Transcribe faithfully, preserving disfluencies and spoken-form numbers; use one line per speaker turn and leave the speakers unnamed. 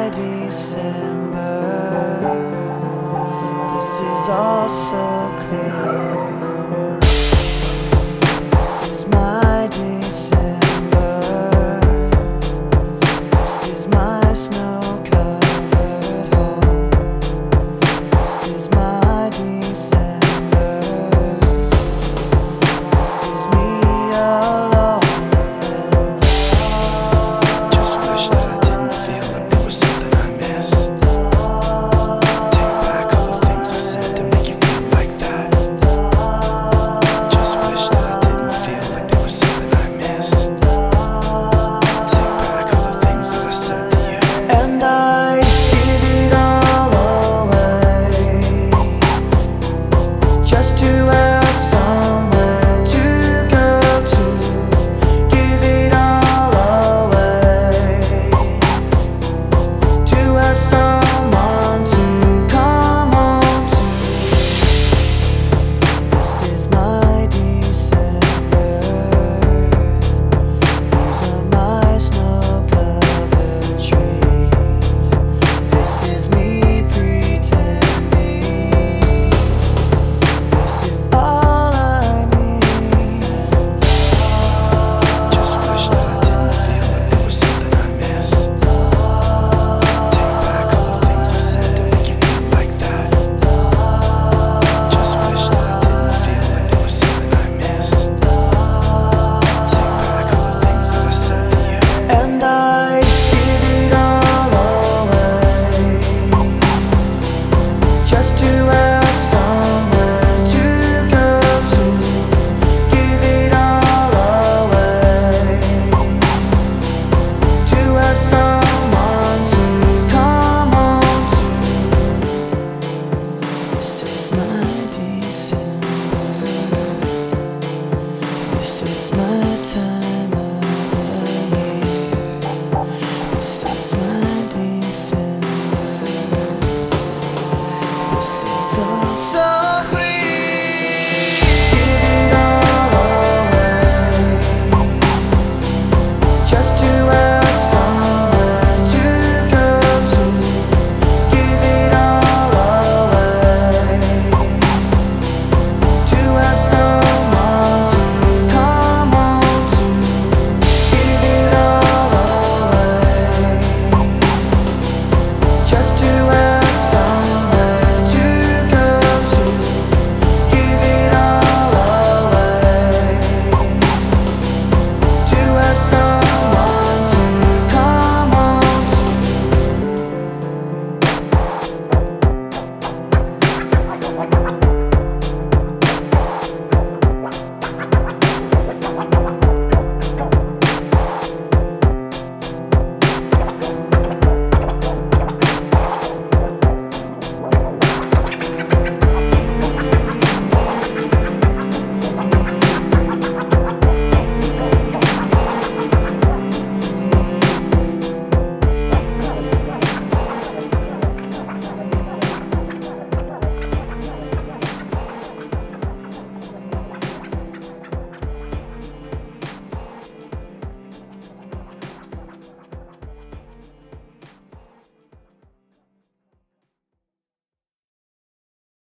my December. This is all so clear. This is my December. This is my snow-covered home. This is my December. This is me alone.
Just wish that I didn't feel like there was something I missed. Take back all the things I said to make you feel like that. Just wish that I didn't feel like there was something I missed. Take back all the things that I said to you.
And I give it all away, just to have somewhere to go to. Give it all away, to have someone to come home to. This is my December. These are my snow-covered trees. This is me pretending. This is all I need.
Just wish that I didn't feel like there was something I missed. Take back all the things I said to make you feel like that. Just wish that I didn't feel like there was something I missed. Take back all the things that I said to you.
And I give it all away, just to have somewhere to go to. Give it all away, to have someone to come home to. This is my December. This is my time of the year. This is my